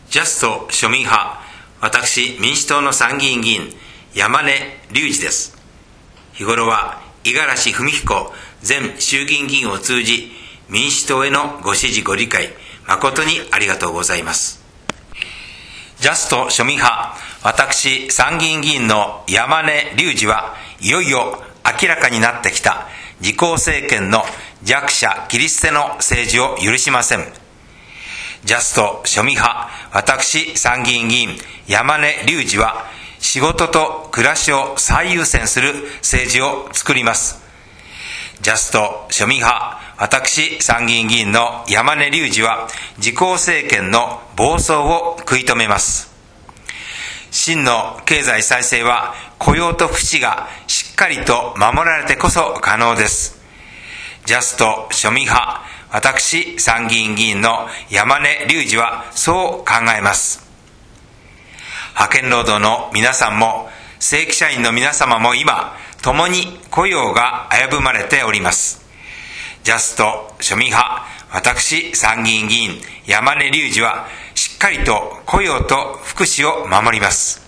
ジャスト庶民派、私民主党の参議院議員山根隆二です。日頃は五十嵐文彦前衆議院議員を通じ、民主党へのご支持ご理解誠にありがとうございます。ジャスト庶民派、私参議院議員の山根隆二はいよいよ明らかになってきた自公政権の弱者切り捨ての政治を許しません。ジャスト庶民派、私参議院議員山根隆二は仕事と暮らしを最優先する政治を作ります。ジャスト庶民派、私参議院議員の山根隆二は自公政権の暴走を食い止めます。真の経済再生は雇用と福祉がしっかりと守られてこそ可能です。ジャスト庶民派、私参議院議員の山根隆二はそう考えます。派遣労働の皆さんも正規社員の皆様も今共に雇用が危ぶまれております。ジャスト庶民派、私参議院議員山根隆二はしっかりと雇用と福祉を守ります。